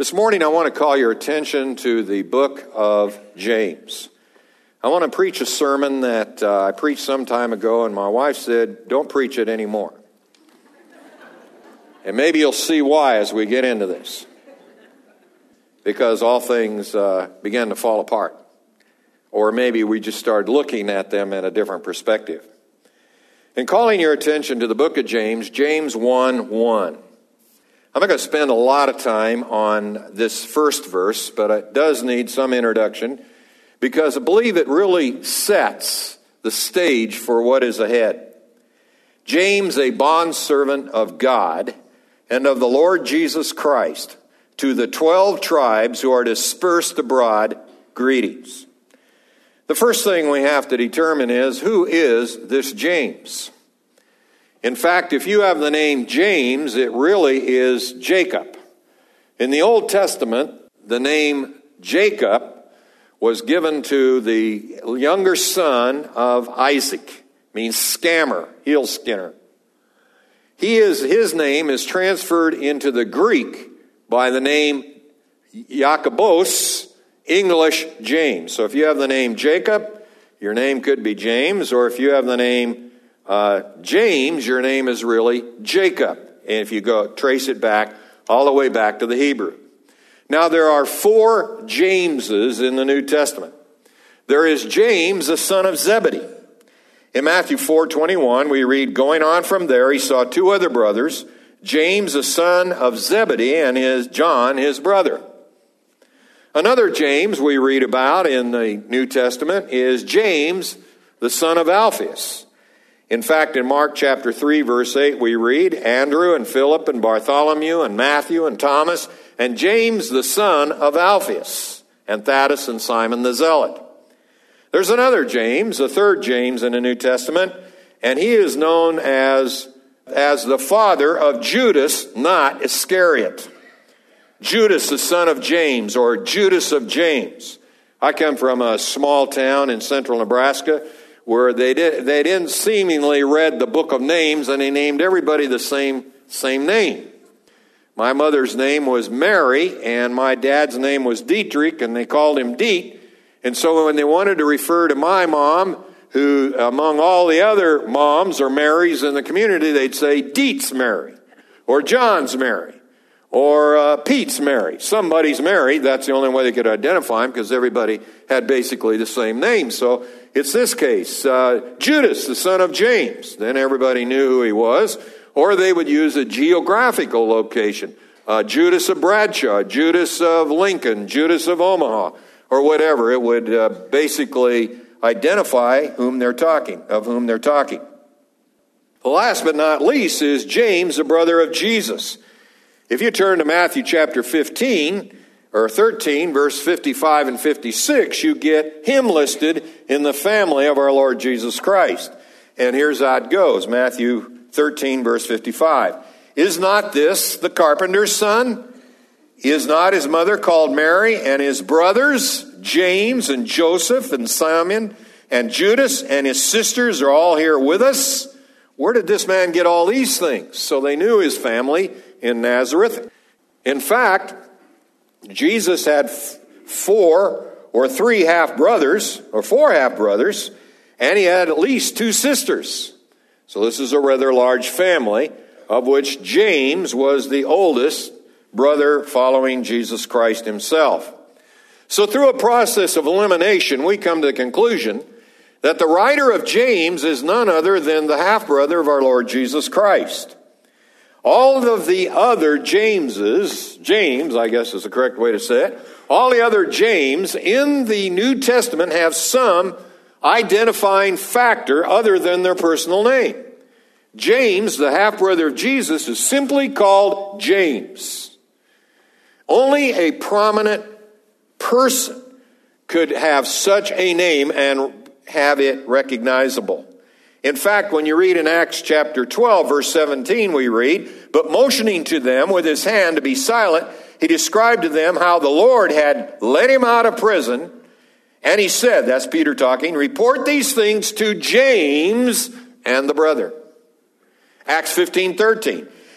This morning I want to call your attention to the book of James. I want to preach a sermon that I preached some time ago, and my wife said, don't preach it anymore. And maybe you'll see why as we get into this. Because all things began to fall apart. Or maybe we just started looking at them in a different perspective. In calling your attention to the book of James, James 1:1. I'm not going to spend a lot of time on this first verse, but it does need some introduction because I believe it really sets the stage for what is ahead. James, a bondservant of God and of the Lord Jesus Christ, to the 12 tribes who are dispersed abroad, greetings. The first thing we have to determine is, who is this James? In fact, if you have the name James, it really is Jacob. In the Old Testament, the name Jacob was given to the younger son of Isaac. It means scammer, heel skinner. His name is transferred into the Greek by the name Jacobos, English James. So if you have the name Jacob, your name could be James, or if you have the name James, your name is really Jacob. And if you go trace it back, all the way back to the Hebrew. Now there are 4 Jameses in the New Testament. There is James, the son of Zebedee. In Matthew 4:21, we read, going on from there, he saw 2 other brothers, James, the son of Zebedee, and John, his brother. Another James we read about in the New Testament is James, the son of Alphaeus. In fact, in Mark chapter 3, verse 8, we read, Andrew and Philip and Bartholomew and Matthew and Thomas and James, the son of Alphaeus, and Thaddeus and Simon the Zealot. There's another James, a third James in the New Testament, and he is known as the father of Judas, not Iscariot. Judas, the son of James, or Judas of James. I come from a small town in central Nebraska where they didn't seemingly read the book of names, and they named everybody the same name. My mother's name was Mary, and my dad's name was Dietrich, and they called him Diet. And so when they wanted to refer to my mom, who among all the other moms or Marys in the community, they'd say Diet's Mary, or John's Mary, or Pete's Mary. Somebody's Mary. That's the only way they could identify him, because everybody had basically the same name. So it's this case, Judas, the son of James. Then everybody knew who he was. Or they would use a geographical location. Judas of Bradshaw, Judas of Lincoln, Judas of Omaha, or whatever. It would basically identify of whom they're talking. The last but not least is James, the brother of Jesus. If you turn to Matthew chapter 15, or 13, verse 55 and 56, you get him listed in the family of our Lord Jesus Christ. And here's how it goes. Matthew 13, verse 55. Is not this the carpenter's son? Is not his mother called Mary, and his brothers, James and Joseph and Simon and Judas, and his sisters are all here with us? Where did this man get all these things? So they knew his family in Nazareth. In fact, Jesus had 4 or 3 half-brothers, or 4 half-brothers, and he had at least 2 sisters. So this is a rather large family, of which James was the oldest brother following Jesus Christ himself. So through a process of elimination, we come to the conclusion that the writer of James is none other than the half-brother of our Lord Jesus Christ. All of the other Jameses, James, I guess is the correct way to say it, all the other James in the New Testament have some identifying factor other than their personal name. James, the half-brother of Jesus, is simply called James. Only a prominent person could have such a name and have it recognizable. In fact, when you read in Acts chapter 12, verse 17, we read, but motioning to them with his hand to be silent, he described to them how the Lord had let him out of prison. And he said, that's Peter talking, report these things to James and the brother. Acts 15:13.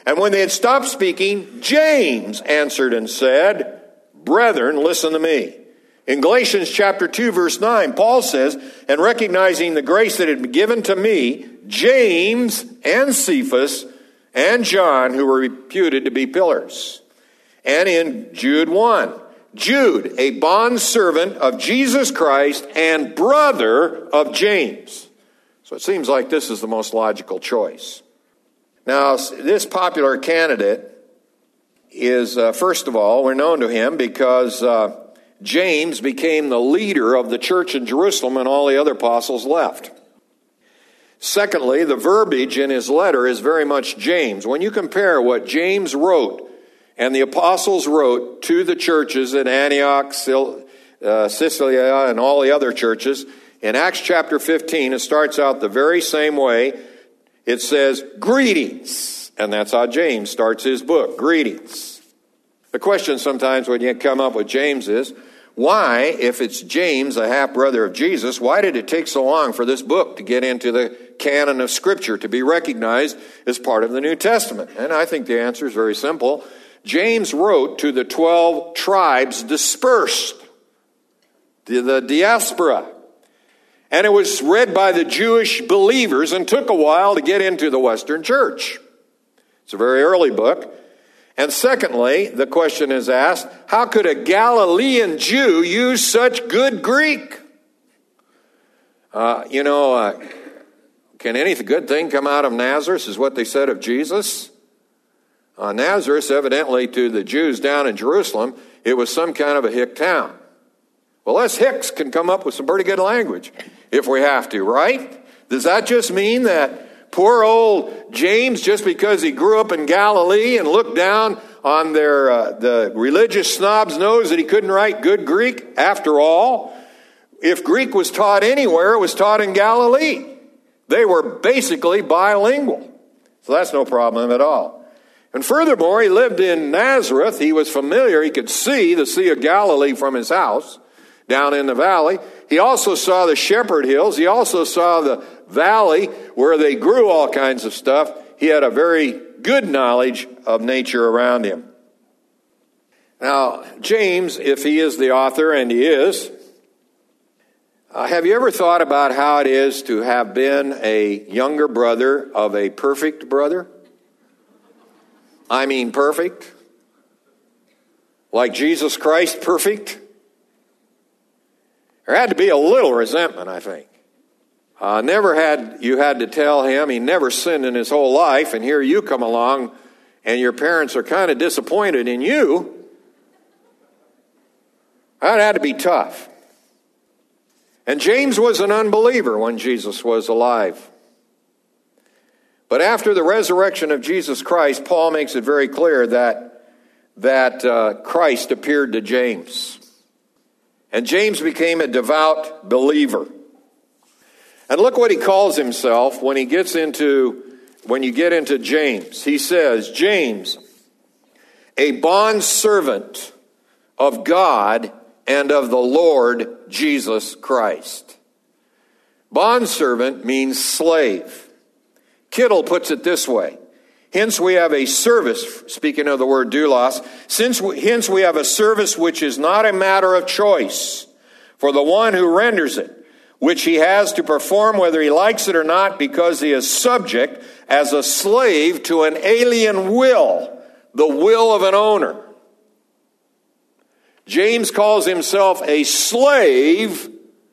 And when they had stopped speaking, James answered and said, Brethren, listen to me. In Galatians chapter 2, verse 9, Paul says, and recognizing the grace that had been given to me, James and Cephas and John, who were reputed to be pillars. And in Jude 1, Jude, a bondservant of Jesus Christ and brother of James. So it seems like this is the most logical choice. Now, this popular candidate is, first of all, we're known to him because James became the leader of the church in Jerusalem and all the other apostles left. Secondly, the verbiage in his letter is very much James. When you compare what James wrote and the apostles wrote to the churches in Antioch, Sicilia, and all the other churches, in Acts chapter 15, it starts out the very same way. It says, greetings. And that's how James starts his book, greetings. The question sometimes when you come up with James is, why, if it's James, a half-brother of Jesus, why did it take so long for this book to get into the canon of Scripture, to be recognized as part of the New Testament? And I think the answer is very simple. James wrote to the 12 tribes dispersed, to the diaspora. And it was read by the Jewish believers and took a while to get into the Western church. It's a very early book. And secondly, the question is asked, how could a Galilean Jew use such good Greek? Can any good thing come out of Nazareth, is what they said of Jesus? Nazareth, evidently to the Jews down in Jerusalem, it was some kind of a hick town. Well, us hicks can come up with some pretty good language if we have to, right? Does that just mean that poor old James, just because he grew up in Galilee and looked down on the religious snob's nose, that he couldn't write good Greek? After all, if Greek was taught anywhere, it was taught in Galilee. They were basically bilingual. So that's no problem at all. And furthermore, he lived in Nazareth. He was familiar. He could see the Sea of Galilee from his house down in the valley. He also saw the shepherd hills. He also saw the valley where they grew all kinds of stuff. He had a very good knowledge of nature around him. Now, James, if he is the author, and he is, have you ever thought about how it is to have been a younger brother of a perfect brother? I mean perfect. Like Jesus Christ, perfect. There had to be a little resentment, I think. You had to tell him he never sinned in his whole life, and here you come along, and your parents are kind of disappointed in you. That had to be tough. And James was an unbeliever when Jesus was alive. But after the resurrection of Jesus Christ, Paul makes it very clear that Christ appeared to James. And James became a devout believer. And look what he calls himself when you get into James. He says, James, a bondservant of God and of the Lord Jesus Christ. Bondservant means slave. Kittle puts it this way. Hence we have a service, speaking of the word doulos, hence we have a service which is not a matter of choice for the one who renders it, which he has to perform whether he likes it or not, because he is subject as a slave to an alien will, the will of an owner. James calls himself a slave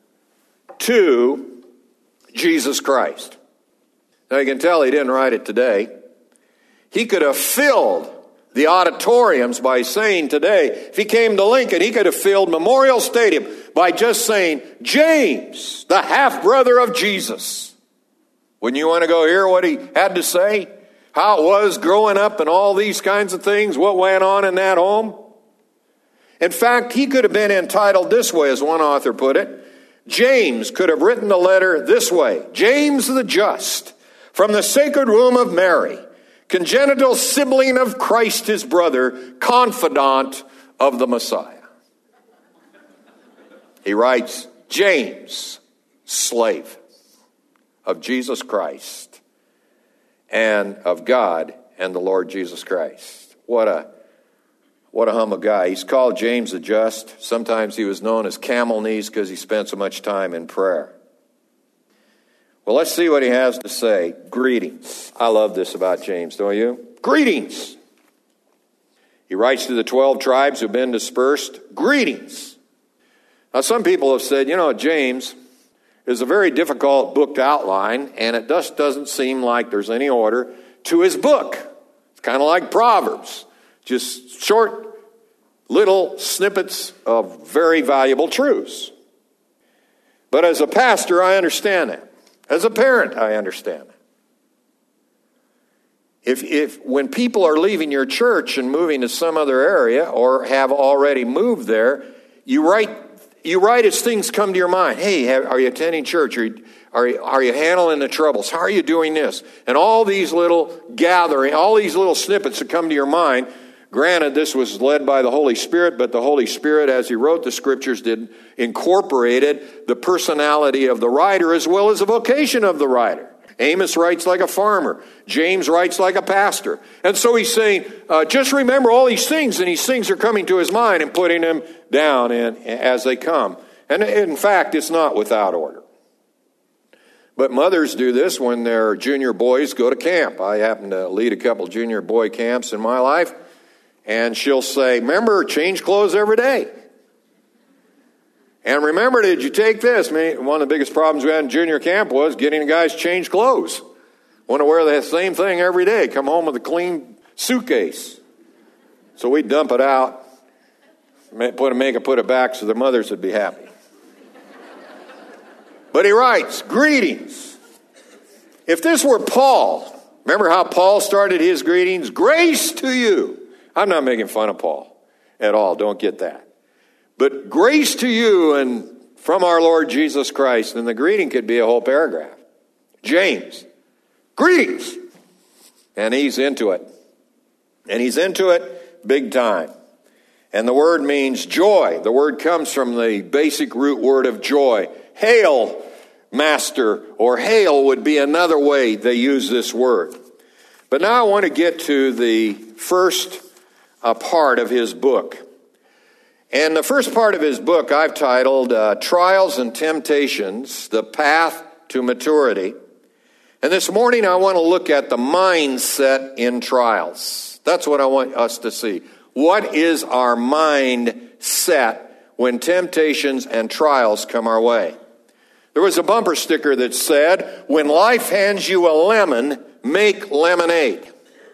to Jesus Christ. Now you can tell he didn't write it today. He could have filled the auditoriums by saying today, if he came to Lincoln, he could have filled Memorial Stadium by just saying, James, the half-brother of Jesus. Wouldn't you want to go hear what he had to say? How it was growing up and all these kinds of things, what went on in that home? In fact, he could have been entitled this way, as one author put it. James could have written the letter this way. James the Just, from the sacred womb of Mary, congenital sibling of Christ his brother, confidant of the Messiah. He writes, James, slave of Jesus Christ and of God and the Lord Jesus Christ. What a humble guy. He's called James the Just. Sometimes he was known as Camel Knees because he spent so much time in prayer. Well, let's see what he has to say. Greetings. I love this about James, don't you? Greetings. He writes to the 12 tribes who've been dispersed. Greetings. Now, some people have said, James is a very difficult book to outline, and it just doesn't seem like there's any order to his book. It's kind of like Proverbs. Just short, little snippets of very valuable truths. But as a pastor, I understand that. As a parent, I understand that. If when people are leaving your church and moving to some other area or have already moved there, you write as things come to your mind. Hey, are you attending church? Are you handling the troubles? How are you doing this? And all these little all these little snippets that come to your mind. Granted, this was led by the Holy Spirit, but the Holy Spirit, as he wrote the scriptures, incorporated the personality of the writer as well as the vocation of the writer. Amos writes like a farmer. James writes like a pastor. And so he's saying, just remember all these things, and these things are coming to his mind and putting them down as they come. And in fact, it's not without order. But mothers do this when their junior boys go to camp. I happen to lead a couple junior boy camps in my life. And she'll say, remember, change clothes every day. And remember, did you take this? One of the biggest problems we had in junior camp was getting the guys to change clothes. Want to wear the same thing every day. Come home with a clean suitcase. So we'd dump it out, make it back so their mothers would be happy. But he writes, greetings. If this were Paul, remember how Paul started his greetings? Grace to you. I'm not making fun of Paul at all. Don't get that. But grace to you and from our Lord Jesus Christ. And the greeting could be a whole paragraph. James, greetings. And he's into it. And he's into it big time. And the word means joy. The word comes from the basic root word of joy. Hail, master, or hail would be another way they use this word. But now I want to get to the first part of his book. And the first part of his book I've titled Trials and Temptations, the Path to Maturity. And this morning I want to look at the mindset in trials. That's what I want us to see. What is our mindset when temptations and trials come our way? There was a bumper sticker that said, when life hands you a lemon, make lemonade.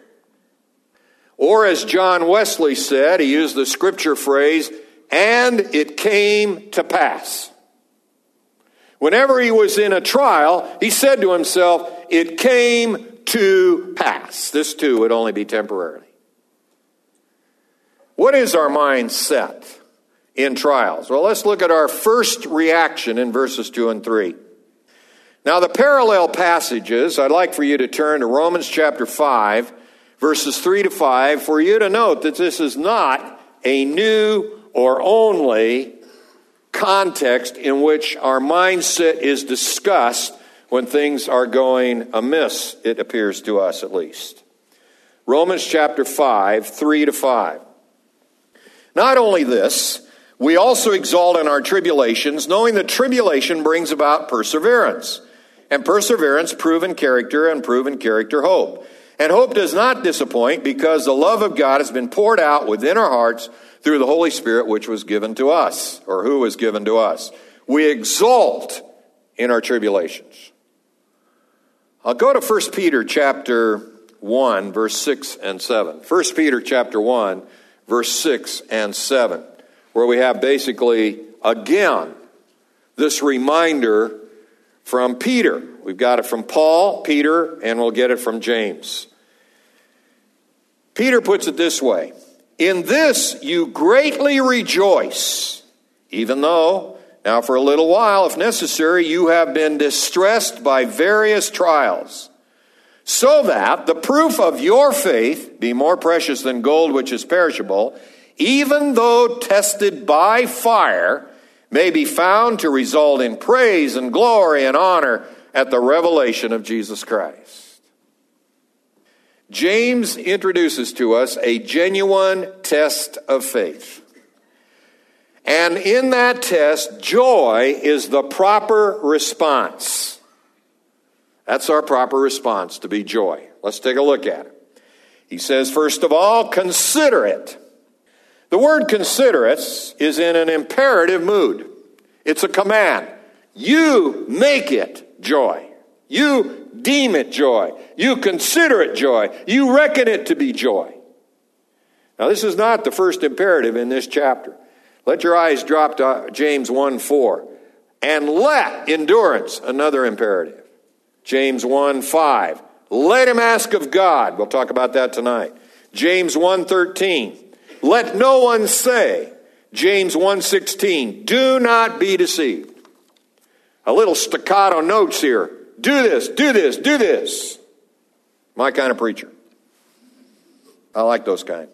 Or as John Wesley said, he used the scripture phrase, and it came to pass. Whenever he was in a trial, he said to himself, it came to pass. This too would only be temporarily. What is our mindset in trials? Well, let's look at our first reaction in verses 2 and 3. Now, the parallel passages, I'd like for you to turn to Romans chapter 5, verses 3 to 5, for you to note that this is not a new or only context in which our mindset is discussed when things are going amiss, it appears to us at least. Romans chapter 5, 3 to 5. Not only this, we also exalt in our tribulations, knowing that tribulation brings about perseverance. And perseverance, proven character, and proven character, hope. And hope does not disappoint, because the love of God has been poured out within our hearts through the Holy Spirit, which was given to us, or who was given to us. We exalt in our tribulations. I'll go to 1 Peter chapter 1, verse 6 and 7. 1 Peter chapter 1, verse 6 and 7, where we have basically, again, this reminder from Peter. We've got it from Paul, Peter, and we'll get it from James. Peter puts it this way, in this you greatly rejoice, even though, now for a little while, if necessary, you have been distressed by various trials, so that the proof of your faith be more precious than gold which is perishable, even though tested by fire, may be found to result in praise and glory and honor at the revelation of Jesus Christ. James introduces to us a genuine test of faith. And in that test, joy is the proper response. That's our proper response, to be joy. Let's take a look at it. He says, first of all, consider it. The word consider it is in an imperative mood. It's a command. You make it joy. You deem it joy. You consider it joy. You reckon it to be joy. Now, this is not the first imperative in this chapter. Let your eyes drop to James 1:4. And let endurance, another imperative. James 1:5. Let him ask of God. We'll talk about that tonight. James 1:13. Let no one say. James 1:16. Do not be deceived. A little staccato notes here. Do this, do this, do this. My kind of preacher. I like those kind.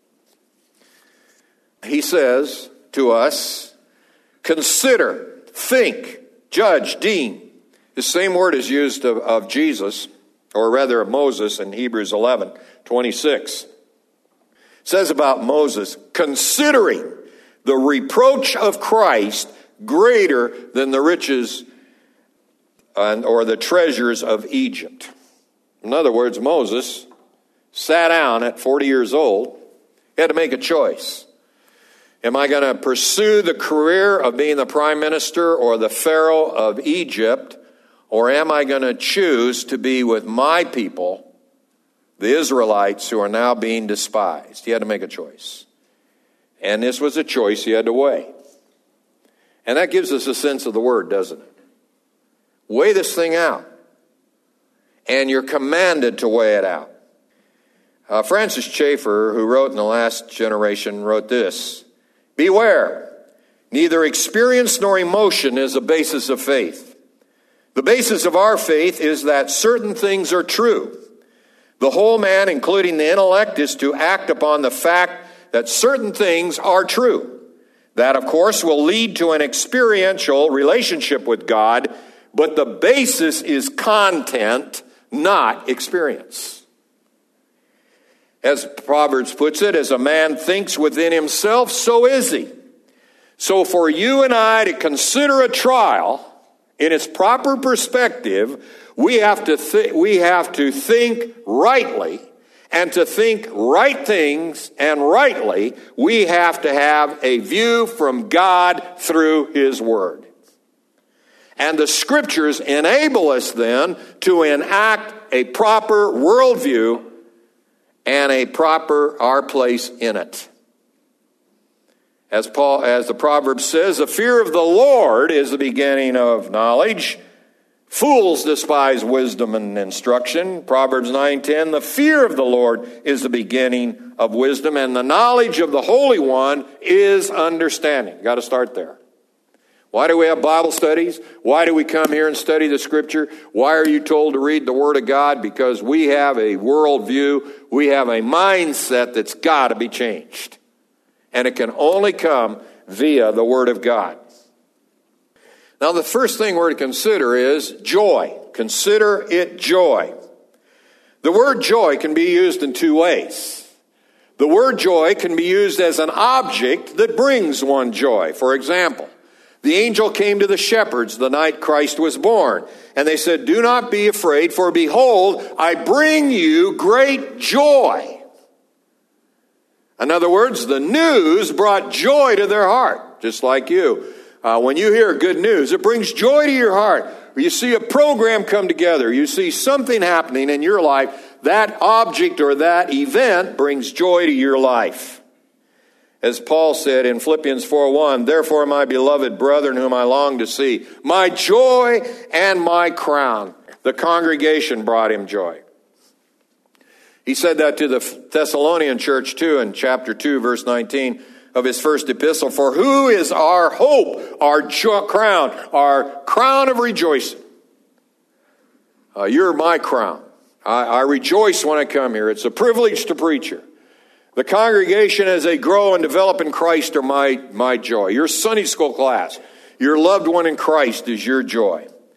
He says to us, consider, think, judge, deem. The same word is used of Jesus, or rather of Moses in Hebrews 11:26. It says about Moses, considering the reproach of Christ greater than the riches or the treasures of Egypt. In other words, Moses sat down at 40 years old. He had to make a choice. Am I going to pursue the career of being the prime minister or the Pharaoh of Egypt, or am I going to choose to be with my people, the Israelites, who are now being despised? He had to make a choice. And this was a choice he had to weigh. And that gives us a sense of the word, doesn't it? Weigh this thing out. And you're commanded to weigh it out. Francis Schaeffer, who wrote in the last generation, wrote this: beware, neither experience nor emotion is a basis of faith. The basis of our faith is that certain things are true. The whole man, including the intellect, is to act upon the fact that certain things are true. That, of course, will lead to an experiential relationship with God, but the basis is content, not experience. As Proverbs puts it, as a man thinks within himself, so is he. So for you and I to consider a trial in its proper perspective, we have to think rightly, and to think right things and rightly, we have to have a view from God through His Word. And the Scriptures enable us then to enact a proper worldview and our place in it. As the Proverb says, the fear of the Lord is the beginning of knowledge. Fools despise wisdom and instruction. Proverbs 9:10, the fear of the Lord is the beginning of wisdom, and the knowledge of the Holy One is understanding. Got to start there. Why do we have Bible studies? Why do we come here and study the Scripture? Why are you told to read the Word of God? Because we have a worldview, we have a mindset that's got to be changed. And it can only come via the Word of God. Now, the first thing we're to consider is joy. Consider it joy. The word joy can be used in two ways. The word joy can be used as an object that brings one joy. For example, the angel came to the shepherds the night Christ was born, and they said, "Do not be afraid, for behold, I bring you great joy." In other words, the news brought joy to their heart, just like you. When you hear good news, it brings joy to your heart. You see a program come together. You see something happening in your life. That object or that event brings joy to your life. As Paul said in Philippians 4:1, "Therefore, my beloved brethren, whom I long to see, my joy and my crown." The congregation brought him joy. He said that to the Thessalonian church too in chapter 2, verse 19 of his first epistle. "For who is our hope, our crown of rejoicing?" You're my crown. I rejoice when I come here. It's a privilege to preach here. The congregation as they grow and develop in Christ are my joy. Your Sunday school class, your loved one in Christ is your joy.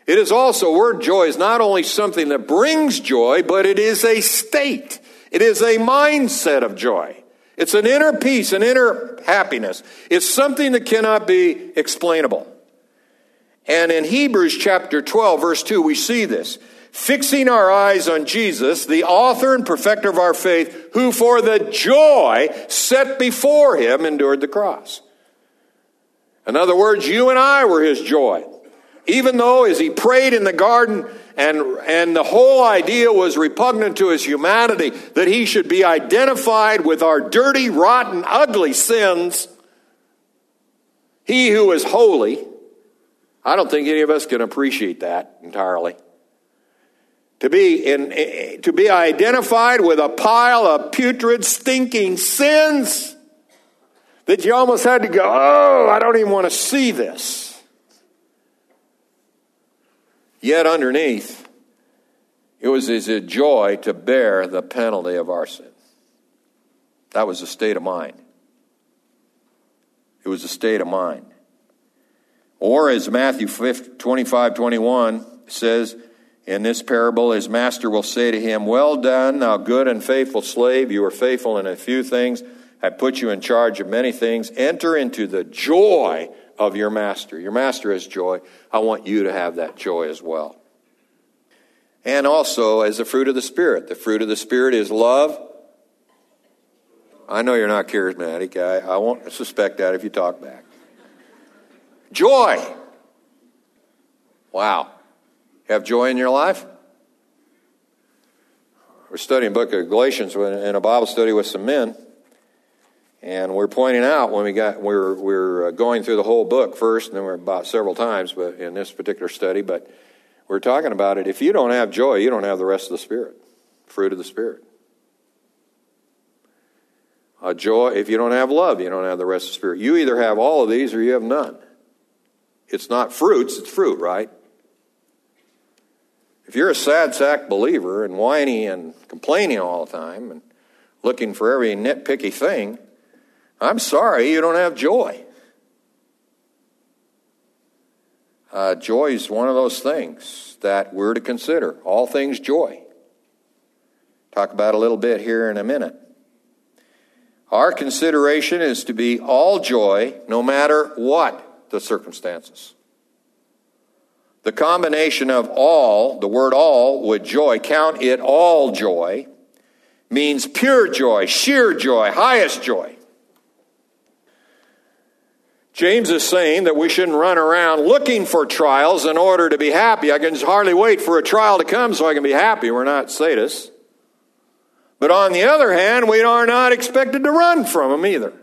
It is also, word joy is not only something that brings joy, but it is a state. It is a mindset of joy. It's an inner peace, an inner happiness. It's something that cannot be explainable. And in Hebrews chapter 12, verse 2, we see this. Fixing our eyes on Jesus, the author and perfecter of our faith, who for the joy set before him endured the cross. In other words, you and I were his joy. Even though as he prayed in the garden and the whole idea was repugnant to his humanity, that he should be identified with our dirty, rotten, ugly sins, he who is holy, I don't think any of us can appreciate that entirely. To be identified with a pile of putrid, stinking sins that you almost had to go, oh, I don't even want to see this. Yet underneath, it was a joy to bear the penalty of our sin. That was a state of mind. It was a state of mind. Or as Matthew 25:21 says, in this parable, his master will say to him, well done, thou good and faithful slave. You are faithful in a few things. I put you in charge of many things. Enter into the joy of your master. Your master has joy. I want you to have that joy as well. And also as the fruit of the Spirit. The fruit of the Spirit is love. I know you're not charismatic. I won't suspect that if you talk back. Joy. Wow. Have joy in your life? We're studying the book of Galatians in a Bible study with some men. And we're pointing out when we're going through the whole book first, and then we're about several times, but in this particular study, but we're talking about it. If you don't have joy, you don't have the rest of the Spirit, fruit of the Spirit. Joy. If you don't have love, you don't have the rest of the Spirit. You either have all of these or you have none. It's not fruits, it's fruit, right? If you're a sad sack believer and whiny and complaining all the time and looking for every nitpicky thing, I'm sorry, you don't have joy. Joy is one of those things that we're to consider. All things joy. Talk about it a little bit here in a minute. Our consideration is to be all joy, no matter what the circumstances. The combination of all, the word all, with joy, count it all joy, means pure joy, sheer joy, highest joy. James is saying that we shouldn't run around looking for trials in order to be happy. I can hardly wait for a trial to come so I can be happy. We're not sadists. But on the other hand, we are not expected to run from them either.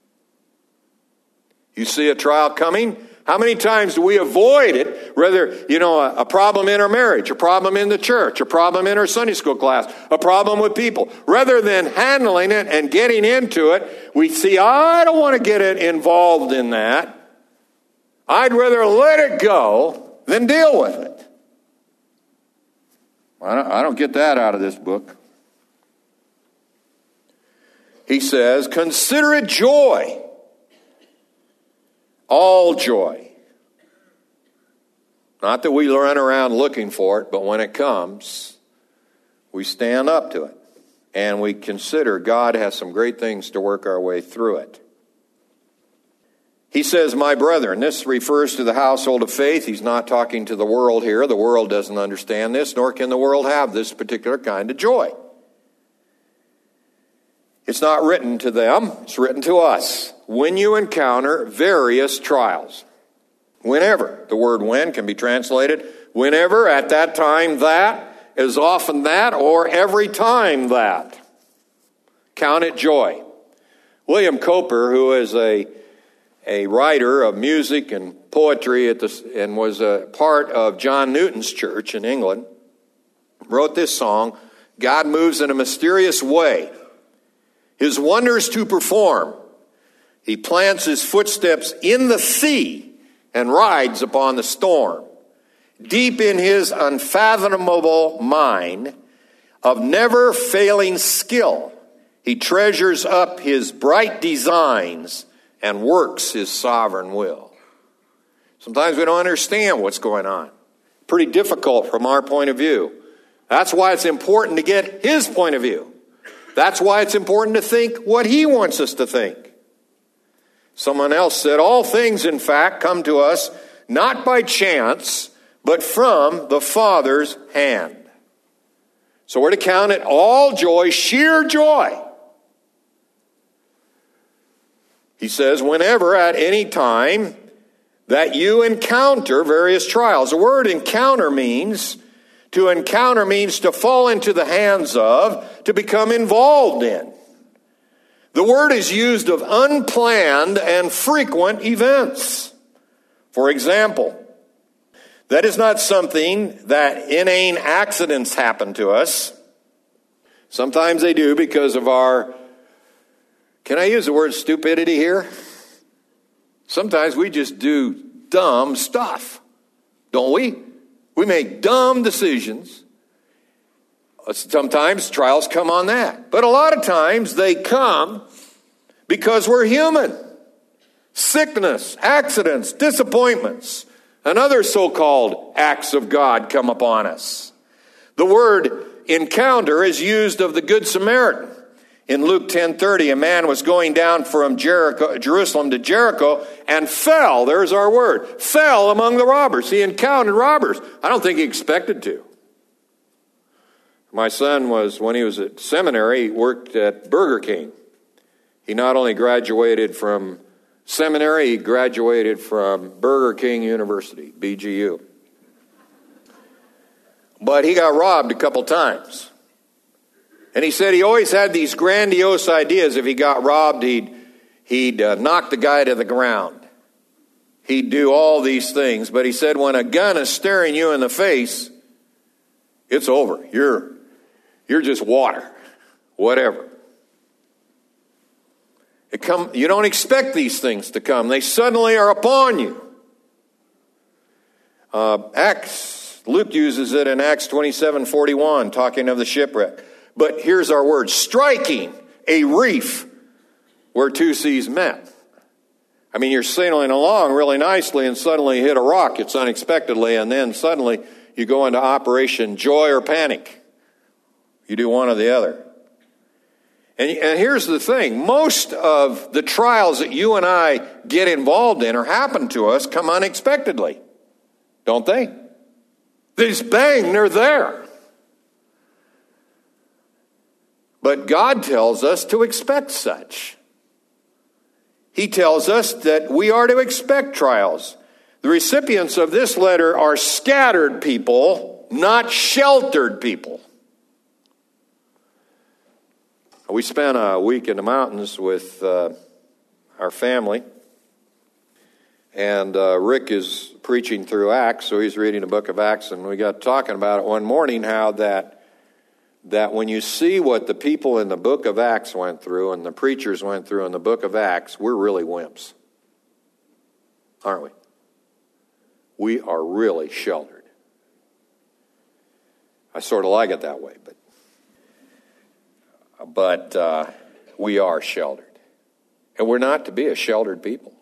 You see a trial coming, how many times do we avoid it? Whether, a problem in our marriage, a problem in the church, a problem in our Sunday school class, a problem with people. Rather than handling it and getting into it, we see, I don't want to get involved in that. I'd rather let it go than deal with it. I don't get that out of this book. He says, consider it joy. All joy. Not that we run around looking for it, but when it comes, we stand up to it. And we consider God has some great things to work our way through it. He says, my brethren, this refers to the household of faith. He's not talking to the world here. The world doesn't understand this, nor can the world have this particular kind of joy. It's not written to them, it's written to us. When you encounter various trials. Whenever. The word when can be translated whenever, at that time that, as often that, or every time that. Count it joy. William Cowper, who is a writer of music and poetry and was a part of John Newton's church in England, wrote this song, God moves in a mysterious way. His wonders to perform. He plants his footsteps in the sea and rides upon the storm. Deep in his unfathomable mind of never failing skill, he treasures up his bright designs and works his sovereign will. Sometimes we don't understand what's going on. pretty difficult from our point of view. That's why it's important to get his point of view. That's why it's important to think what he wants us to think. Someone else said, all things, in fact, come to us not by chance, but from the Father's hand. So we're to count it all joy, sheer joy. He says, whenever, at any time, that you encounter various trials. The word encounter means to fall into the hands of, to become involved in. The word is used of unplanned and frequent events. For example, that is not something that inane accidents happen to us. Sometimes they do because of our, can I use the word stupidity here? Sometimes we just do dumb stuff, don't we? We make dumb decisions. Sometimes trials come on that. But a lot of times they come because we're human. Sickness, accidents, disappointments, and other so-called acts of God come upon us. The word encounter is used of the Good Samaritan. In Luke 10:30, a man was going down from Jerusalem to Jericho and fell, there's our word, fell among the robbers. He encountered robbers. I don't think he expected to. My son when he was at seminary, he worked at Burger King. He not only graduated from seminary, he graduated from Burger King University, BGU. But he got robbed a couple times. And he said he always had these grandiose ideas. If he got robbed, he'd knock the guy to the ground. He'd do all these things. But he said when a gun is staring you in the face, it's over. You're just water. Whatever. You don't expect these things to come. They suddenly are upon you. Luke uses it in Acts 27:41, talking of the shipwreck. But here's our word, striking a reef where two seas met. I mean, you're sailing along really nicely and suddenly you hit a rock. It's unexpectedly, and then suddenly you go into operation joy or panic. You do one or the other. And here's the thing. Most of the trials that you and I get involved in or happen to us come unexpectedly. Don't they? They just bang, they're there. But God tells us to expect such. He tells us that we are to expect trials. The recipients of this letter are scattered people, not sheltered people. We spent a week in the mountains with our family. And Rick is preaching through Acts, so he's reading the book of Acts. And we got talking about it one morning, how that when you see what the people in the book of Acts went through and the preachers went through in the book of Acts, we're really wimps. Aren't we? We are really sheltered. I sort of like it that way, but we are sheltered. And we're not to be a sheltered people.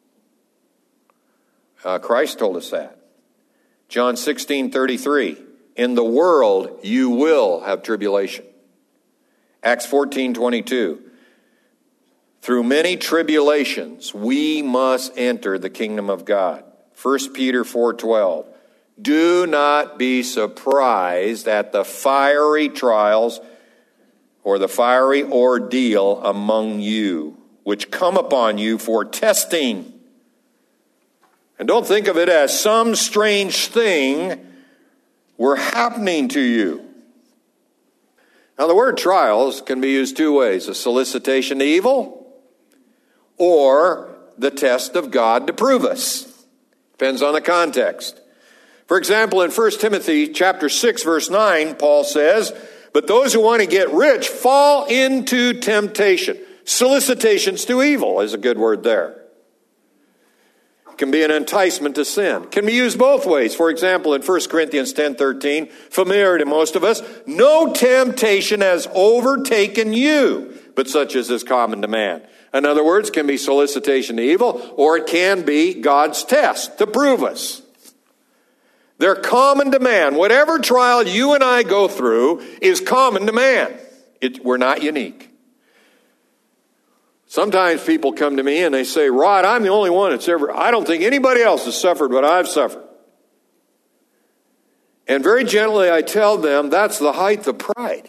Christ told us that. John 16:33. In the world you will have tribulation. Acts 14:22. Through many tribulations we must enter the kingdom of God. 1 Peter 4:12. Do not be surprised at the fiery trials or the fiery ordeal among you, which come upon you for testing. And don't think of it as some strange thing were happening to you. Now, the word trials can be used two ways: a solicitation to evil or the test of God to prove us. Depends on the context. For example, in 1 Timothy chapter 6, verse 9, Paul says, but those who want to get rich fall into temptation. Solicitations to evil is a good word there. Can be an enticement to sin. Can be used both ways. For example, in 1 Corinthians 10:13, familiar to most of us, no temptation has overtaken you, but such as is common to man. In other words, can be solicitation to evil, or it can be God's test to prove us. They're common to man. Whatever trial you and I go through is common to man. We're not unique. Sometimes people come to me and they say, Rod, I'm the only one I don't think anybody else has suffered what I've suffered. And very gently I tell them, that's the height of pride.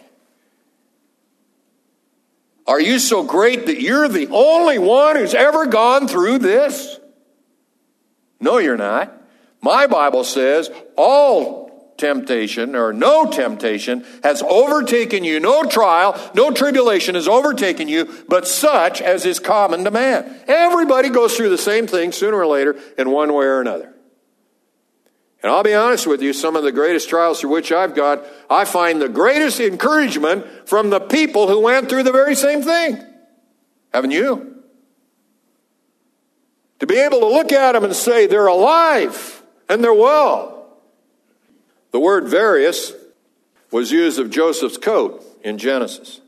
Are you so great that you're the only one who's ever gone through this? No, you're not. My Bible says all temptation or no temptation has overtaken you. No trial, no tribulation has overtaken you, but such as is common to man. Everybody goes through the same thing sooner or later in one way or another. And I'll be honest with you, some of the greatest trials through which I've got, I find the greatest encouragement from the people who went through the very same thing. Haven't you? To be able to look at them and say they're alive and they're well. The word various was used of Joseph's coat in Genesis.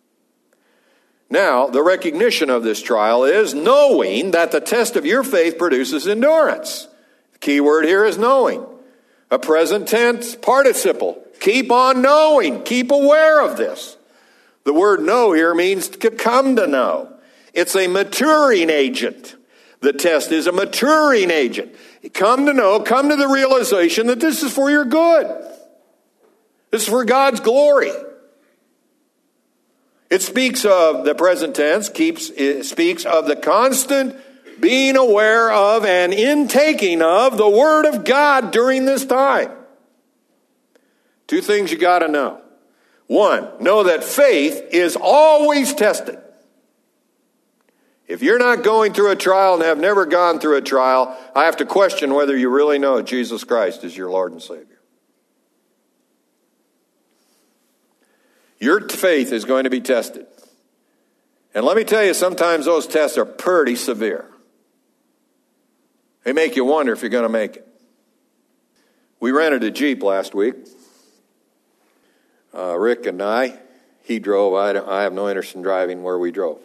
Now, the recognition of this trial is knowing that the test of your faith produces endurance. The key word here is knowing. A present tense participle. Keep on knowing. Keep aware of this. The word know here means to come to know. It's a maturing agent. The test is a maturing agent. Come to know, come to the realization that this is for your good. This is for God's glory. It speaks of the present tense, it speaks of the constant being aware of and intaking of the Word of God during this time. Two things you got to know. One, know that faith is always tested. If you're not going through a trial and have never gone through a trial, I have to question whether you really know Jesus Christ is your Lord and Savior. Your faith is going to be tested. And let me tell you, sometimes those tests are pretty severe. They make you wonder if you're going to make it. We rented a Jeep last week. Rick and I, he drove. I have no interest in driving where we drove.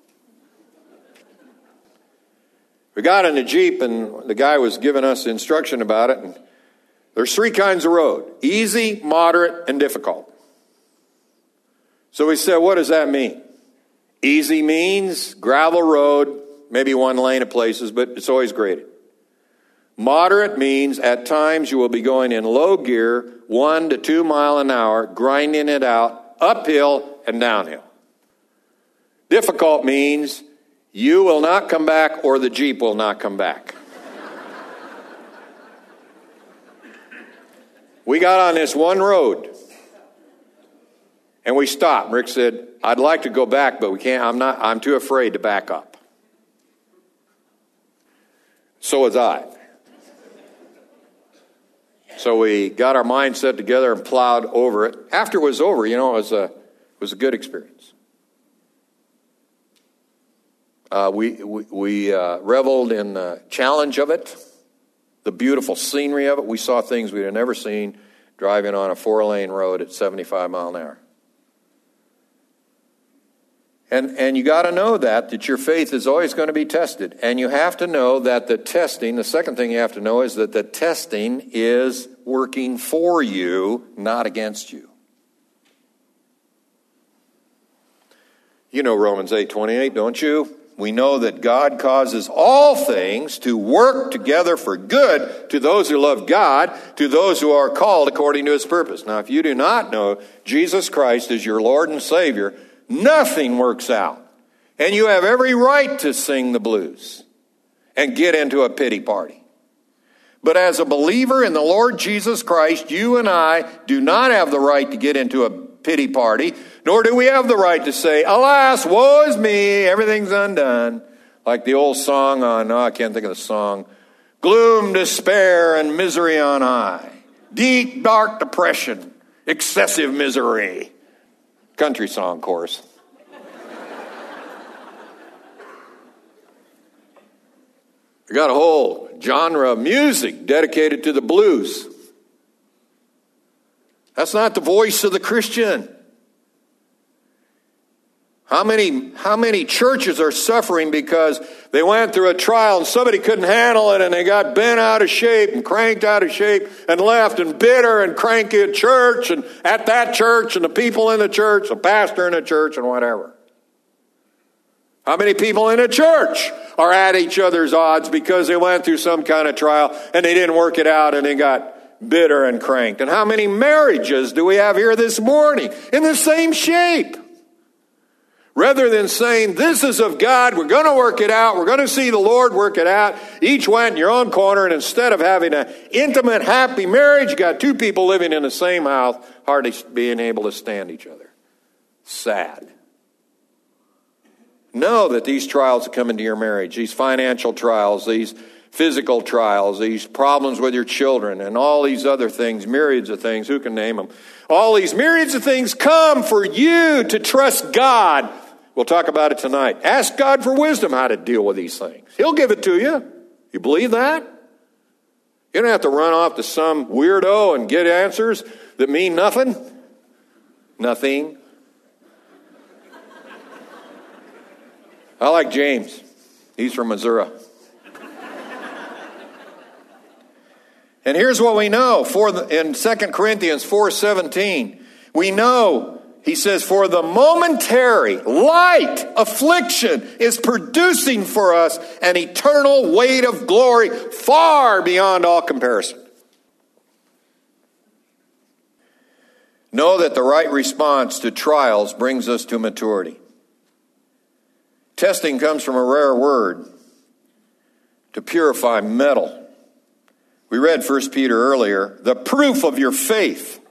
We got in the Jeep and the guy was giving us instruction about it. And there's three kinds of road: easy, moderate, and difficult. So we said, what does that mean? Easy means gravel road, maybe one lane at places, but it's always graded. Moderate means at times you will be going in low gear, 1 to 2 miles an hour, grinding it out, uphill and downhill. Difficult means you will not come back or the Jeep will not come back. We got on this one road and we stopped. Rick said, I'd like to go back, but we can't. I'm too afraid to back up. So was I. So we got our mindset together and plowed over it. After it was over, it was a good experience. We reveled in the challenge of it, the beautiful scenery of it. We saw things we'd never seen driving on a 4-lane road at 75 miles an hour. And you got to know that your faith is always going to be tested. And you have to know that the second thing you have to know is that the testing is working for you, not against you. You know Romans 8:28, don't you? We know that God causes all things to work together for good to those who love God, to those who are called according to His purpose. Now, if you do not know Jesus Christ as your Lord and Savior, nothing works out. And you have every right to sing the blues and get into a pity party. But as a believer in the Lord Jesus Christ, you and I do not have the right to get into a pity party, nor do we have the right to say, alas, woe is me, everything's undone. Like the old song I can't think of the song. Gloom, despair, and misery on high. Deep, dark depression, excessive misery. Country song chorus. We got a whole genre of music dedicated to the blues. That's not the voice of the Christian. How many churches are suffering because they went through a trial and somebody couldn't handle it and they got bent out of shape and cranked out of shape and left and bitter and cranky at church and at that church and the people in the church, the pastor in the church and whatever. How many people in a church are at each other's odds because they went through some kind of trial and they didn't work it out and they got bitter and cranked? And how many marriages do we have here this morning in the same shape? Rather than saying, this is of God, we're going to work it out, we're going to see the Lord work it out, each went in your own corner, and instead of having an intimate, happy marriage, you got two people living in the same house, hardly being able to stand each other. Sad. Know that these trials that come into your marriage, these financial trials, these physical trials, these problems with your children, and all these other things, myriads of things, who can name them? All these myriads of things come for you to trust God. We'll talk about it tonight. Ask God for wisdom how to deal with these things. He'll give it to you. You believe that? You don't have to run off to some weirdo and get answers that mean nothing. Nothing. I like James. He's from Missouri. And here's what we know in 2 Corinthians 4:17. We know, he says, for the momentary light affliction is producing for us an eternal weight of glory far beyond all comparison. Know that the right response to trials brings us to maturity. Testing comes from a rare word, to purify metal. We read 1 Peter earlier, the proof of your faith.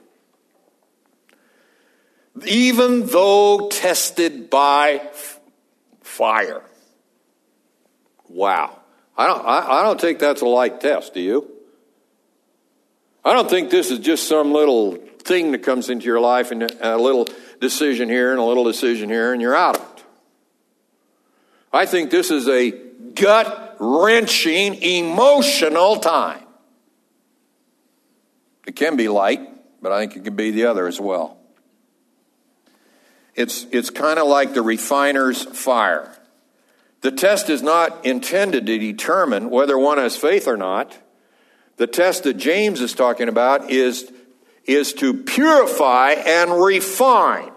Even though tested by fire. Wow. I don't think that's a light test, do you? I don't think this is just some little thing that comes into your life and a little decision here and a little decision here and you're out of it. I think this is a gut-wrenching, emotional time. It can be light, but I think it can be the other as well. It's kind of like the refiner's fire. The test is not intended to determine whether one has faith or not. The test that James is talking about is to purify and refine.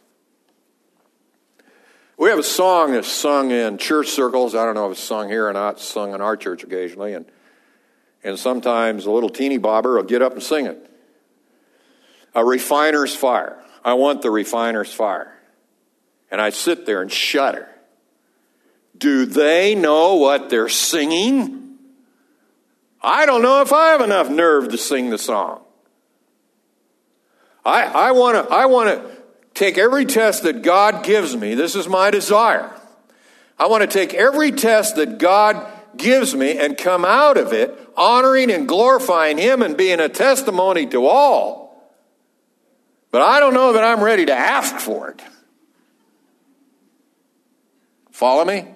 We have a song that's sung in church circles. I don't know if it's sung here or not. It's sung in our church occasionally. And sometimes a little teeny bobber will get up and sing it. A refiner's fire. I want the refiner's fire. And I sit there and shudder. Do they know what they're singing? I don't know if I have enough nerve to sing the song. I want to take every test that God gives me. This is my desire. I want to take every test that God gives me and come out of it honoring and glorifying Him and being a testimony to all. But I don't know that I'm ready to ask for it. Follow me?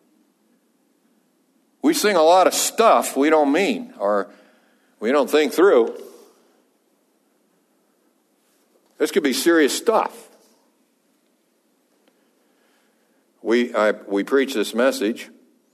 We sing a lot of stuff we don't mean or we don't think through. This could be serious stuff. We preach this message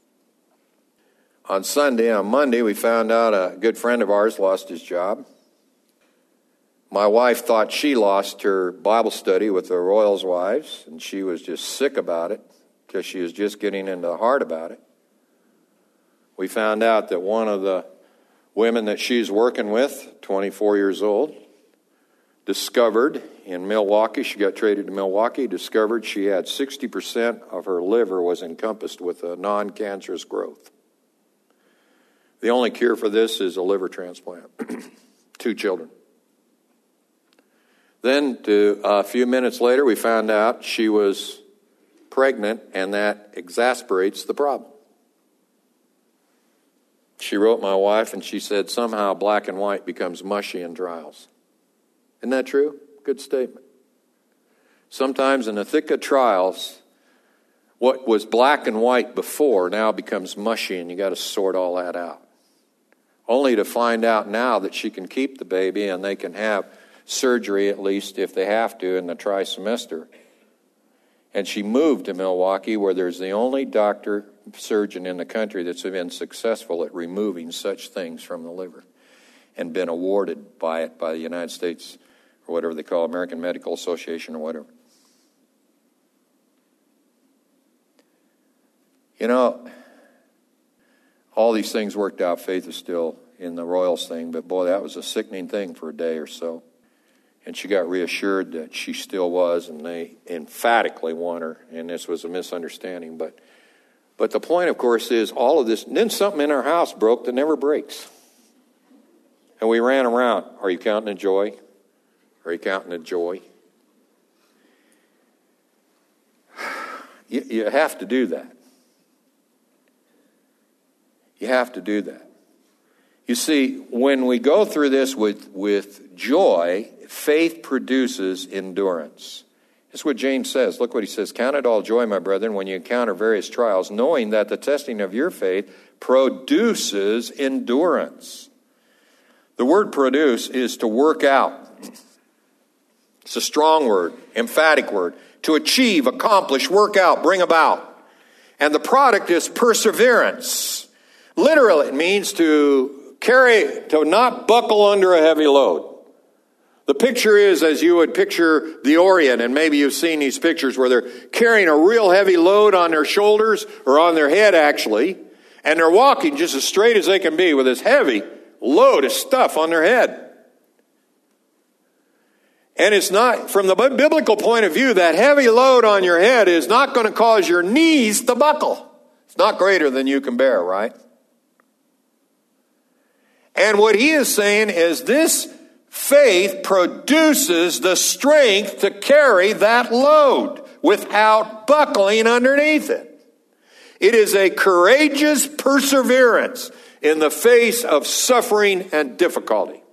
on Sunday. On Monday, we found out a good friend of ours lost his job. My wife thought she lost her Bible study with the Royals' wives, and she was just sick about it because she was just getting into the heart about it. We found out that one of the women that she's working with, 24 years old, discovered in Milwaukee, she got traded to Milwaukee, discovered she had 60% of her liver was encompassed with a non-cancerous growth. The only cure for this is a liver transplant. 2 children. Then a few minutes later, we found out she was pregnant, and that exasperates the problem. She wrote my wife, and she said, somehow black and white becomes mushy in trials. Isn't that true? Good statement. Sometimes in the thick of trials, what was black and white before now becomes mushy, and you got to sort all that out. Only to find out now that she can keep the baby and they can have surgery, at least if they have to, in the trimester. And she moved to Milwaukee, where there's the only doctor, surgeon in the country that's been successful at removing such things from the liver and been awarded by the United States, or whatever they call American Medical Association or whatever. You know, all these things worked out. Faith is still in the Royals thing, but boy, that was a sickening thing for a day or so. And she got reassured that she still was, and they emphatically want her, and this was a misunderstanding. But the point, of course, is all of this, and then something in our house broke that never breaks. And we ran around. Are you counting the joy? Are you counting the joy? You have to do that. You have to do that. You see, when we go through this with joy, faith produces endurance. That's what James says. Look what he says. Count it all joy, my brethren, when you encounter various trials, knowing that the testing of your faith produces endurance. The word produce is to work out. It's a strong word, emphatic word. To achieve, accomplish, work out, bring about. And the product is perseverance. Literally, it means to not buckle under a heavy load. The picture is as you would picture the Orient, and maybe you've seen these pictures where they're carrying a real heavy load on their shoulders, or on their head actually, and they're walking just as straight as they can be with this heavy load of stuff on their head. And it's not, from the biblical point of view, that heavy load on your head is not going to cause your knees to buckle. It's not greater than you can bear, right? And what he is saying is this faith produces the strength to carry that load without buckling underneath it. It is a courageous perseverance in the face of suffering and difficulty.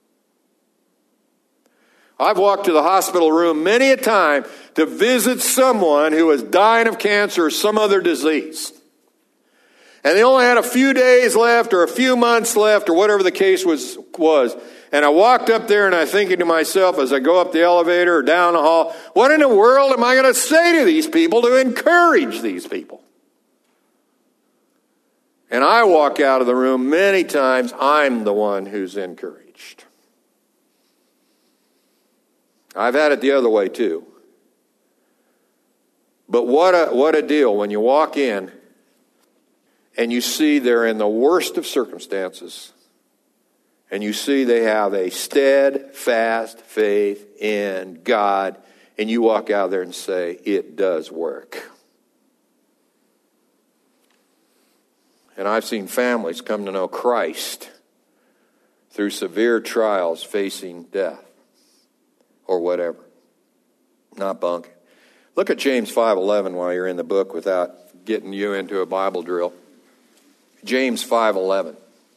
I've walked to the hospital room many a time to visit someone who was dying of cancer or some other disease. And they only had a few days left or a few months left or whatever the case was. And I walked up there and I'm thinking to myself as I go up the elevator or down the hall, what in the world am I going to say to these people to encourage these people? And I walk out of the room many times, I'm the one who's encouraged. I've had it the other way too. But what a deal when you walk in and you see they're in the worst of circumstances, and you see they have a steadfast faith in God, and you walk out there and say, it does work. And I've seen families come to know Christ through severe trials facing death or whatever. Not bunking. Look at James 5:11 while you're in the book without getting you into a Bible drill. James 5:11.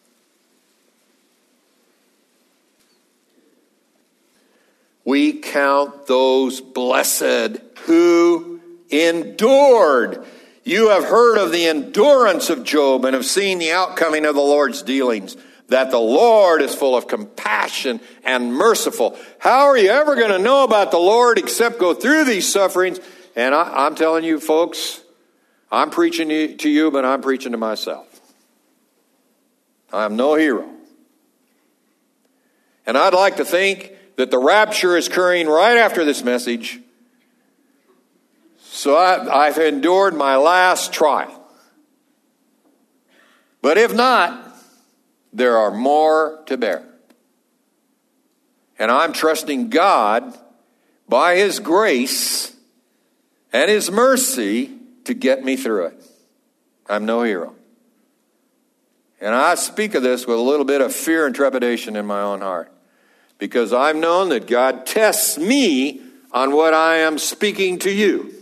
We count those blessed who endured. You have heard of the endurance of Job and have seen the outcoming of the Lord's dealings, that the Lord is full of compassion and merciful. How are you ever going to know about the Lord except go through these sufferings? And I'm telling you, folks, I'm preaching to you, but I'm preaching to myself. I'm no hero. And I'd like to think that the rapture is occurring right after this message. So I've endured my last trial. But if not, there are more to bear. And I'm trusting God by His grace and His mercy to get me through it. I'm no hero. And I speak of this with a little bit of fear and trepidation in my own heart, because I've known that God tests me on what I am speaking to you.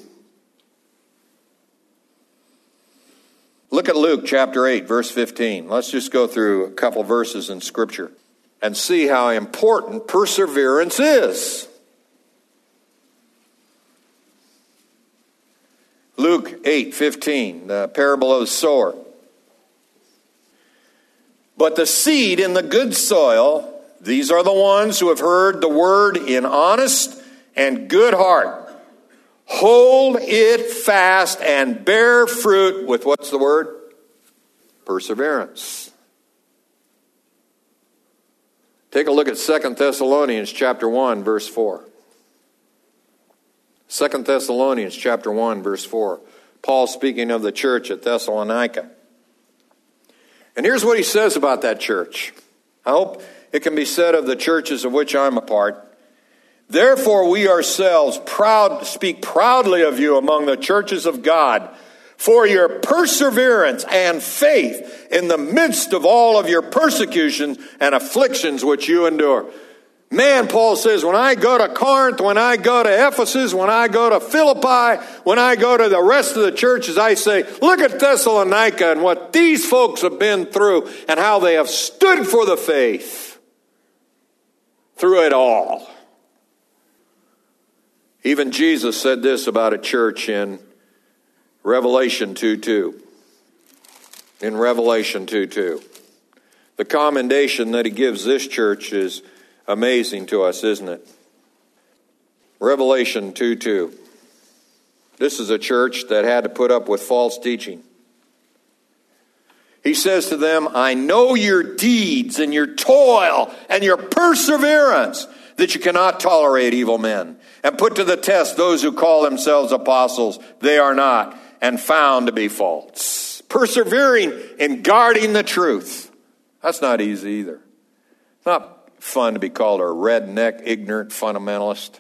Look at Luke chapter 8, verse 15. Let's just go through a couple verses in Scripture and see how important perseverance is. Luke 8:15, the parable of the sower. But the seed in the good soil, these are the ones who have heard the word in honest and good heart, Hold it fast and bear fruit with, what's the word? Perseverance. Take a look at 2 Thessalonians chapter 1, verse 4. 2 Thessalonians chapter 1, verse 4. Paul speaking of the church at Thessalonica. And here's what he says about that church. I hope it can be said of the churches of which I'm a part. Therefore we ourselves speak proudly of you among the churches of God, for your perseverance and faith in the midst of all of your persecutions and afflictions which you endure. Man, Paul says, when I go to Corinth, when I go to Ephesus, when I go to Philippi, when I go to the rest of the churches, I say, look at Thessalonica and what these folks have been through and how they have stood for the faith through it all. Even Jesus said this about a church in Revelation 2:2. In Revelation 2:2. The commendation that he gives this church is amazing to us, isn't it? Revelation 2:2. This is a church that had to put up with false teaching. He says to them, I know your deeds and your toil and your perseverance, that you cannot tolerate evil men, and put to the test those who call themselves apostles. They are not, and found to be false. Persevering in guarding the truth. That's not easy either. It's not fun to be called a redneck, ignorant fundamentalist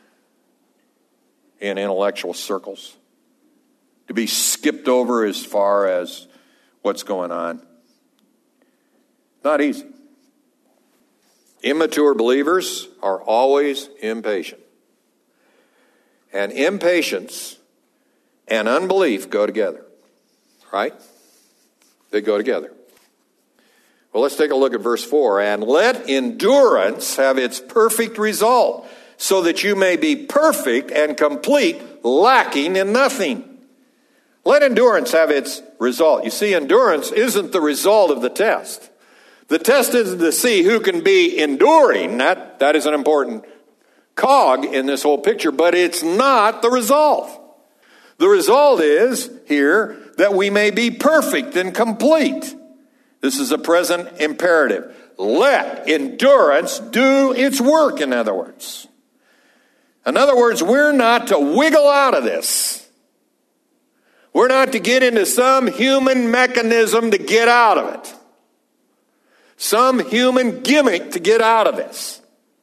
in intellectual circles. To be skipped over as far as what's going on. Not easy. Immature believers are always impatient. And impatience and unbelief go together. Right? They go together. Well, let's take a look at verse 4. And let endurance have its perfect result, so that you may be perfect and complete, lacking in nothing. Let endurance have its result. You see, endurance isn't the result of the test. The test isn't to see who can be enduring. That is an important cog in this whole picture, but it's not the result. The result is here that we may be perfect and complete. This is a present imperative. Let endurance do its work, in other words. In other words, we're not to wiggle out of this. We're not to get into some human mechanism to get out of it. Some human gimmick to get out of this.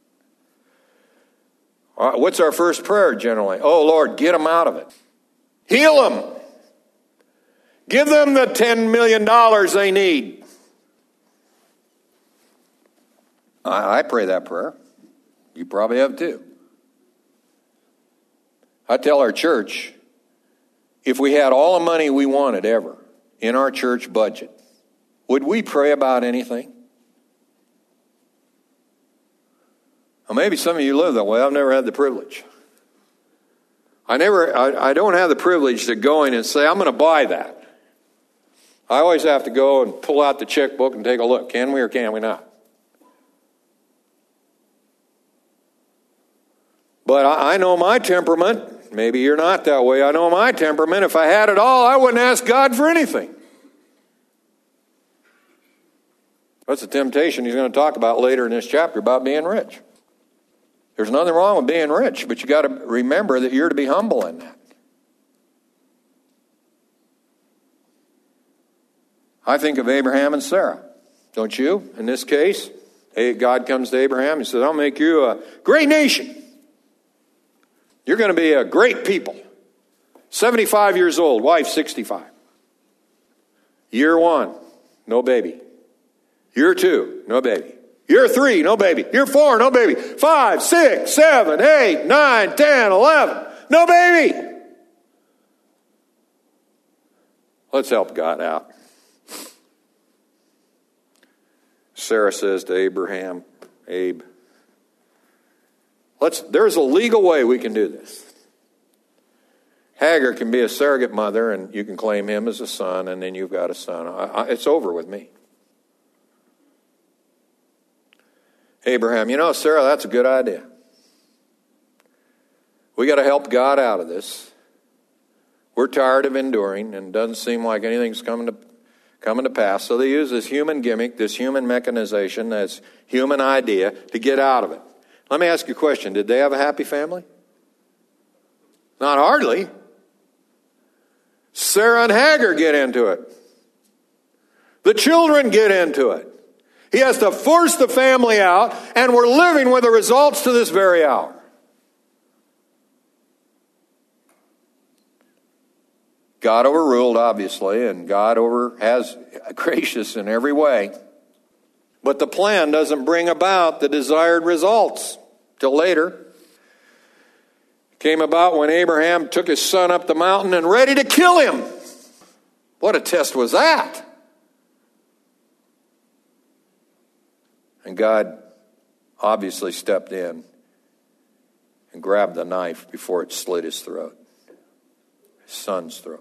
All right, what's our first prayer generally? Oh, Lord, get them out of it. Heal them. Give them the $10 million they need. I pray that prayer. You probably have too. I tell our church, if we had all the money we wanted ever in our church budget, would we pray about anything? Well, maybe some of you live that way. I've never had the privilege. I don't have the privilege to go in and say, I'm going to buy that. I always have to go and pull out the checkbook and take a look. Can we or can we not? But I know my temperament. Maybe you're not that way. I know my temperament. If I had it all, I wouldn't ask God for anything. That's the temptation he's going to talk about later in this chapter about being rich. There's nothing wrong with being rich, but you got to remember that you're to be humble in that. I think of Abraham and Sarah. Don't you? In this case, God comes to Abraham and says, I'll make you a great nation. You're going to be a great people. 75 years old, wife 65. Year 1, no baby. Year 2, no baby. Year 3, no baby. Year 4, no baby. 5, 6, 7, 8, 9, 10, 11, no baby. Let's help God out. Sarah says to Abraham, Abe, there's a legal way we can do this. Hagar can be a surrogate mother, and you can claim him as a son, and then you've got a son. It's over with me. Abraham, Sarah, that's a good idea. We got to help God out of this. We're tired of enduring, and it doesn't seem like anything's coming to pass. So they use this human gimmick, this human mechanization, this human idea to get out of it. Let me ask you a question. Did they have a happy family? Not hardly. Sarah and Hagar get into it. The children get into it. He has to force the family out, and we're living with the results to this very hour. God overruled, obviously, and God has gracious in every way. But the plan doesn't bring about the desired results till later. It came about when Abraham took his son up the mountain and ready to kill him. What a test was that? And God obviously stepped in and grabbed the knife before it slit his throat, his son's throat.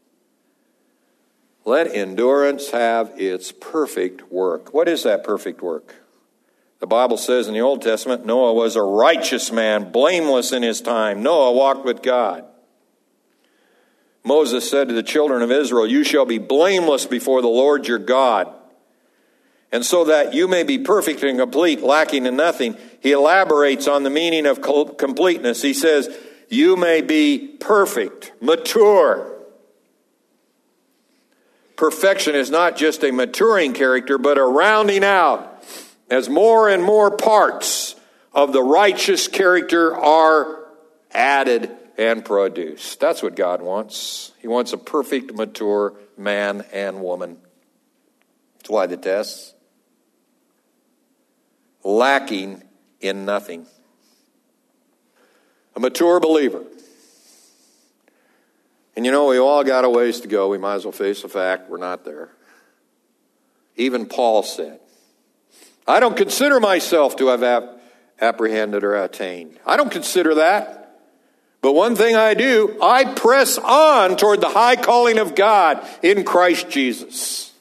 Let endurance have its perfect work. What is that perfect work? The Bible says in the Old Testament, Noah was a righteous man, blameless in his time. Noah walked with God. Moses said to the children of Israel, you shall be blameless before the Lord your God. And so that you may be perfect and complete, lacking in nothing, he elaborates on the meaning of completeness. He says, you may be perfect, mature. Perfection is not just a maturing character, but a rounding out as more and more parts of the righteous character are added and produced. That's what God wants. He wants a perfect, mature man and woman. That's why the tests. Lacking in nothing. A mature believer. And you know, we all got a ways to go. We might as well face the fact we're not there. Even Paul said, I don't consider myself to have apprehended or attained. I don't consider that. But one thing I do, I press on toward the high calling of God in Christ Jesus.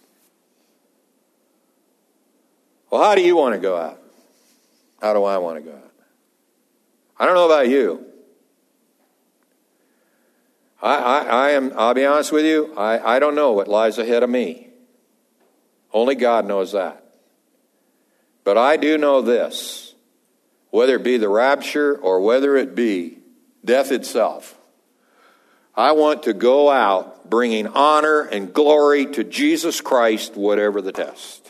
Well, how do you want to go out? How do I want to go out? I don't know about you. I'll be honest with you, I don't know what lies ahead of me. Only God knows that. But I do know this, whether it be the rapture or whether it be death itself, I want to go out bringing honor and glory to Jesus Christ, whatever the test.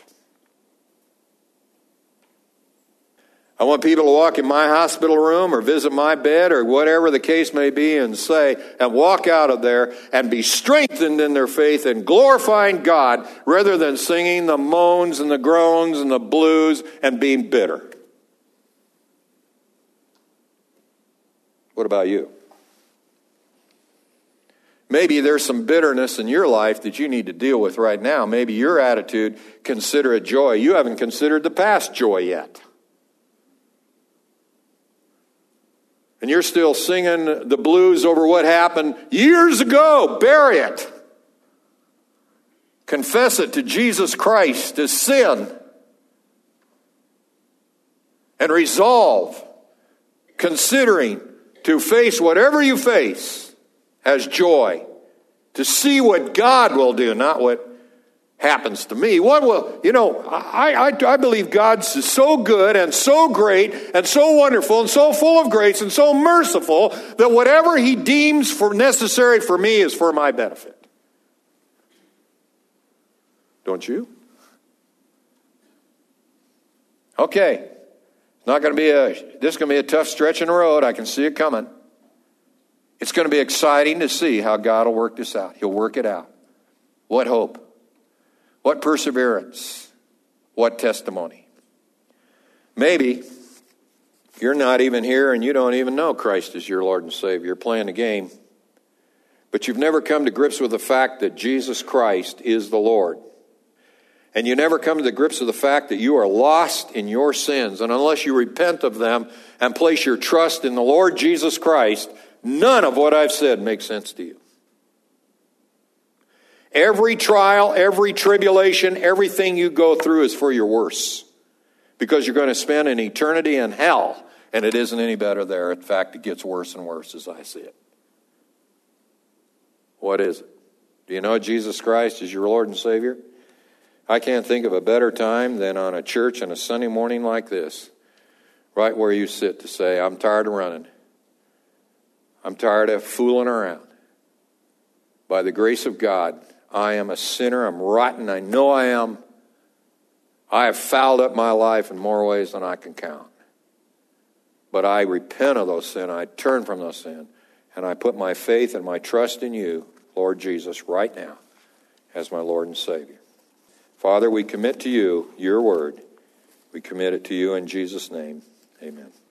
I want people to walk in my hospital room or visit my bed or whatever the case may be and walk out of there and be strengthened in their faith and glorifying God rather than singing the moans and the groans and the blues and being bitter. What about you? Maybe there's some bitterness in your life that you need to deal with right now. Maybe your attitude, consider it joy. You haven't considered the past joy yet. And you're still singing the blues over what happened years ago. Bury it. Confess it to Jesus Christ as sin. And resolve, considering to face whatever you face as joy. To see what God will do, not what happens to me. What will, I believe God's so good and so great and so wonderful and so full of grace and so merciful that whatever he deems for necessary for me is for my benefit. Don't you? Okay. This is going to be a tough stretch in the road. I can see it coming. It's going to be exciting to see how God will work this out. He'll work it out. What hope. What perseverance? What testimony? Maybe you're not even here and you don't even know Christ is your Lord and Savior. You're playing the game. But you've never come to grips with the fact that Jesus Christ is the Lord. And you never come to the grips with the fact that you are lost in your sins. And unless you repent of them and place your trust in the Lord Jesus Christ, none of what I've said makes sense to you. Every trial, every tribulation, everything you go through is for your worse. Because you're going to spend an eternity in hell And it isn't any better there. In fact, it gets worse and worse as I see it. What is it? Do you know Jesus Christ is your Lord and Savior? I can't think of a better time than on a church on a Sunday morning like this, right where you sit, to say, I'm tired of running. I'm tired of fooling around. By the grace of God, I am a sinner. I'm rotten. I know I am. I have fouled up my life in more ways than I can count. But I repent of those sins. I turn from those sins. And I put my faith and my trust in you, Lord Jesus, right now as my Lord and Savior. Father, we commit to you your word. We commit it to you in Jesus' name. Amen.